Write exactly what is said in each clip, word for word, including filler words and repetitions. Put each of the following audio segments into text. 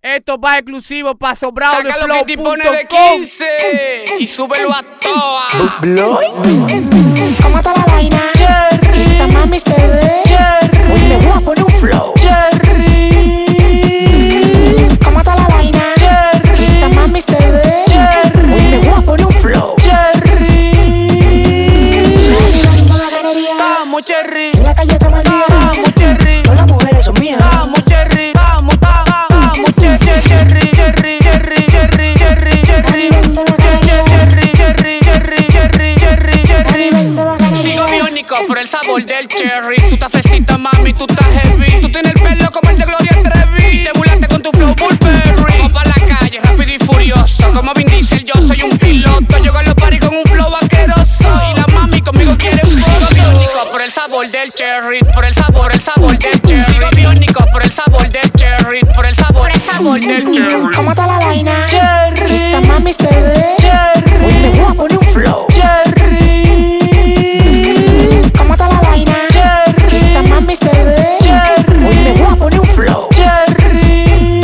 Esto va exclusivo para sobrado de flow. Sácalo que te pone de quince y súbelo a toa. ¿Cómo está la vaina? Jerry. Esa mami se ve. Jerry. Hoy le voy a poner un flow. Jerry. ¿Cómo está la vaina? Jerry. Esa mami se ve. Jerry. Hoy le voy a poner un flow. Jerry. Vamos, Jerry. En la calle estamos al día. Vamos, Jerry. Todas las mujeres son mías. Vamos, Jerry. Vamos, vamos, Jerry, Jerry, Jerry, Jerry, Jerry, Jerry, Jerry, Jerry, Jerry, Jerry, Jerry, Jerry. Sigo biónico por el sabor del cherry. Tú estás fresita, mami, tú estás heavy. Tú tienes el pelo como el de Gloria Trevi. Te burlaste con tu flow Burberry. Vamos pa' la calle, rápido y furioso. Como Vin Diesel, yo soy un piloto. Llego a los paris con un flow vaqueroso. Y la mami conmigo quiere un foto. Sigo biónico por el sabor del cherry. Por el sabor, el sabor del cherry. Sigo biónico por el sabor del cherry. Por el sabor, el sabor del cherry. ¿Cómo está la vaina? Jerry. Esa mami se ve. Jerry. Hoy le voy a poner un flow. Jerry. ¿Cómo está la vaina? Jerry. Esa mami se ve. Jerry. Hoy le voy a poner un flow. Jerry.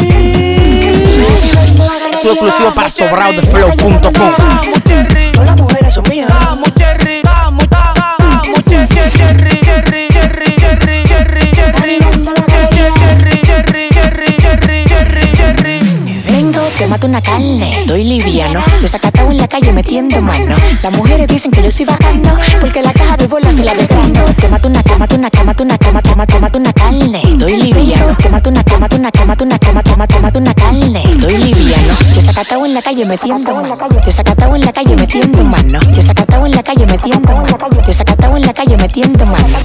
Esto es exclusivo para sobrado de flow punto com. Vamos, Jerry. Todas las mujeres son mías. Vamos, Jerry. Vamos, vamos, Jerry, Jerry, Jerry, Jerry, Jerry, Jerry, Jerry, Jerry, Jerry, Jerry, Jerry, Jerry, Jerry. Vengo, te mato una carne, estoy liviano. Desacatado en la calle metiendo mano. Las mujeres dicen que yo soy bacano, porque la caja de bolas se la desgrano. Te mato una, te mato una, te mato una, te mato una, te mato una carne, estoy liviano. Te mato una, te mato una, te mato una, te mato una, te mato una carne, estoy liviano. Desacatado en la calle metiendo mano. Desacatado en la calle metiendo mano. Desacatado en la calle metiendo mano. Desacatado en la calle metiendo mano.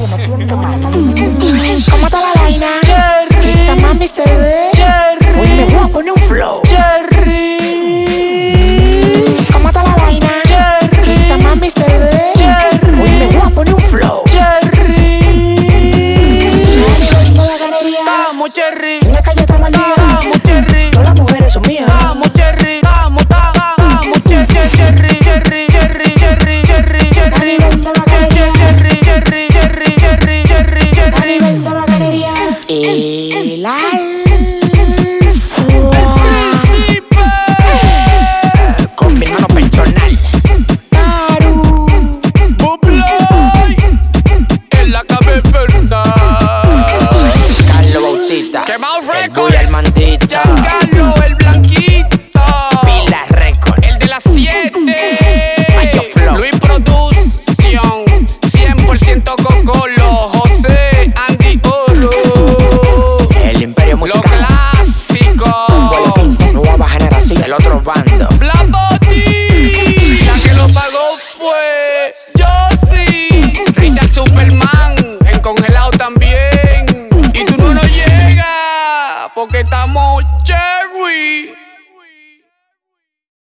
¿Cómo está la vaina? Jerry. Esa mami se ve. Jerry. Hoy le voy a poner un flow. Jerry. ¿Cómo está la vaina? Jerry. Esa mami se ve. Jerry. Hoy le voy a poner un flow. Jerry. Vamos, Vamos, Jerry. en la calle estamos al día. Vamos, Jerry. Todas las mujeres son mías. Vamos, Jerry. Vamos, vamos, Jerry, Jerry, Jerry, Jerry, Jerry, Jerry, Jerry, Jerry, Jerry, Jerry, Jerry, Jerry, Jerry. El Príncipe. con mi hermano personal. Bubloy. En la cabeza verdad. Carlos Bautista. Quemado El Records. Bull el mandito. Giancarlo, el blanquito. Pila Record. El de las siete. Mayo Flow. Luis Producción. cien por ciento Cocolo. José Andy Oro. El Imperio Lo Musical. clásico. Vuelo quince, nueva generación. El otro bando. Black Body. La que lo pagó fue Josie. Richard Superman. En congelado también. Y tú no nos llegas porque estamos cherry.